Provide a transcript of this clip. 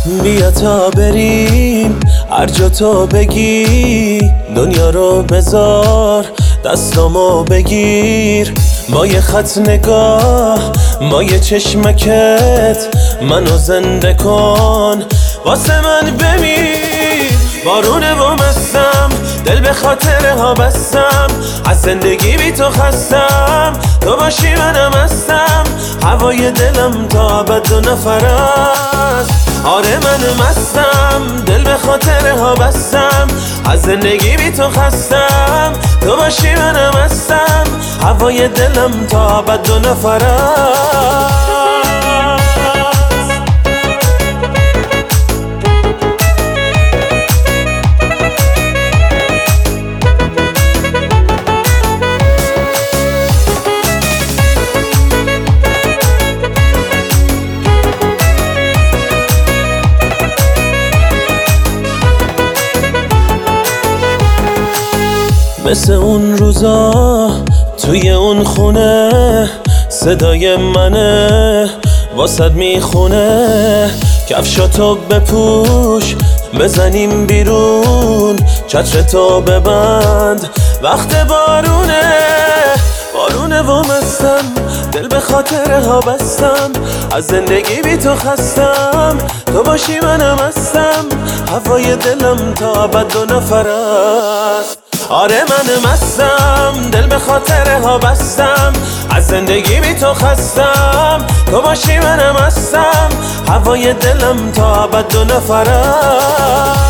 بیا تا بریم هر جا تو بگی، دنیا رو بذار دستامو بگیر. با یه خط نگاه، با یه چشمکت منو زنده کن، واسه من بمیر. بارونه و مستم، دل به خاطره ها بستم، از زندگی بی تو خستم، تو باشی منم هستم. هوای دلم تا ابد و نفر است. آره من مستم، دل به خاطره ها بستم، از زندگی بی تو خستم، تو باشی منم هستم. هوای دلم تا ابد و نفر است. مثل اون روزا توی اون خونه، صدای منه واسد میخونه. کفشاتو بپوش بزنیم بیرون، چترتو ببند وقت بارونه. بارونه و مستم، دل به خاطره ها بستم، از زندگی بی تو خستم، تو باشی منم هستم. هوای دلم تا ابد و نفر است. آره من مستم، دل به خاطره ها بستم، از زندگی بی تو خستم، تو باشی منم هستم. هوای دلم تا ابد و نفر است.